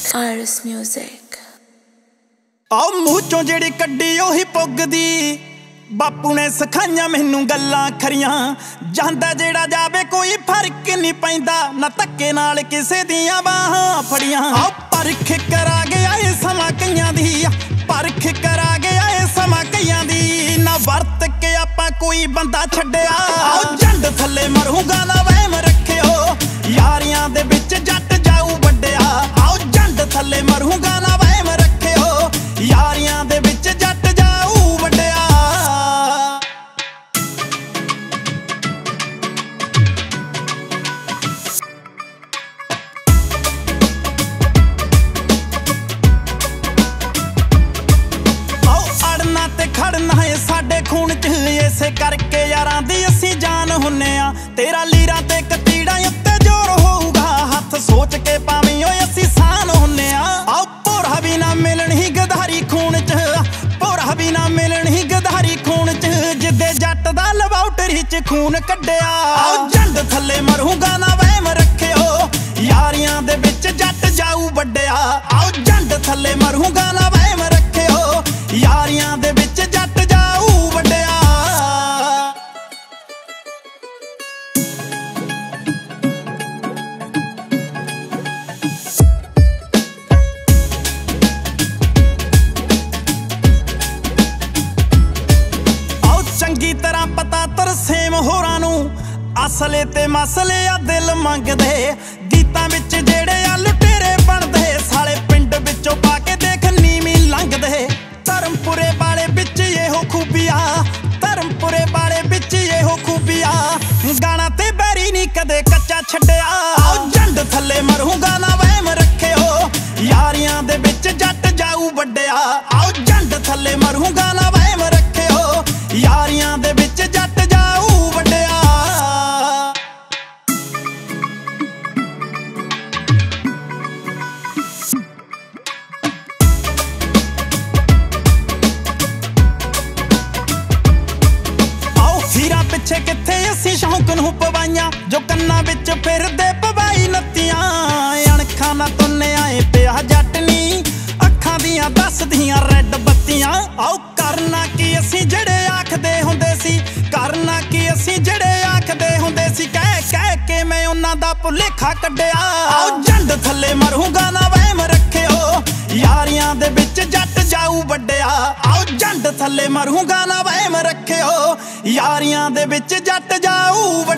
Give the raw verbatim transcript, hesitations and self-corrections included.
Iris Music। आओ मूँह चों जेड़ी कड्डी ओही पुगदी, बापू ने सिखाइयां मैनू गल्लां खरियां। जांदा जेड़ा जावे कोई फर्क नहीं पैंदा, ना धक्के नाल किसे दियां बाहां फड़ियां। आओ परख करा गया ए समां कईयां दी, परख करा गया ए समां कईयां दी। ना वरत के आपां कोई बंदा छड्डिया, आओ झंड थल्ले मरूंगा ना वहम रखियो, यारियां दे विच जट जाऊ वड्डिया। आओ झंड थल्ले मरूंगा ना वहम रखियो, यारियां दे विच जट जाऊ वड्डिया। आओ अड़ना ते खड़ना है साडे खून च, इसे करके यारां दी असीं जान हुन्ने आ। तेरा लीरां ते कतीड़ा उत्ते जोर होऊगा, हत्थ सोच के पावीं ओए असीं सान हुन्ने आ। आओ भोरा भी ना मिलन ही गधारी खून च, भोरा भी ना मिलन ही गधारी खून च, जिद्दे जट दा लबाउटरी च खून कड्डिया। आओ झंड थल्ले मरूंगा ना वहम रखियो, यारियां दे विच जट जाऊ वड्डिया। आओ झंड थल्ले मरूंगा ना वहम रखियो, यारियां दे विच जट जाऊ वड्डिया। चंगी तरह पता तरसेम होरां नू, असले ते मसले आ दिल मंगदे। गीतां विच जेड़े आ लुटेरे बनदे, साले पिंड विचों पा के देख नीवीं लंघदे। धर्मपुरे वाले विच एहो खूबिया, धर्मपुरे वाले विच एहो खूबिया, गाना ते बैरी नी कदे कच्चा छड्डिया। आओ झंड थल्ले मरूंगा ना वहम रखियो, यारियां दे विच जट जाऊ वड्डिया। आओ झंड थल्ले मरूंगा ना वहम रखियो, यारियां दे विच जट जाऊ वड्डिया। आओ हीरा पिछे किथे असीं शौक नूं पवाइयां, जो कन्नां विच फिरदे पवाई नत्तियां। अणखां ना तुन्ने आए पिया जट नी, अखां दियां दसदियां रैड बत्तियां। आओ करना की असीं जेड़े आखदे हुंदे सी, करना की असीं जेड़े आखदे हुंदे सी, कह कह के मैं उन्हां दा भुलेखा कड्डिया। आओ झंड थल्ले मरूंगा ना वहम रखियो, यारियां दे विच जट जाऊ वड्डिया। आओ झंड थल्ले मरूंगा ना वहम रखियो, यारियां दे विच जट जाऊ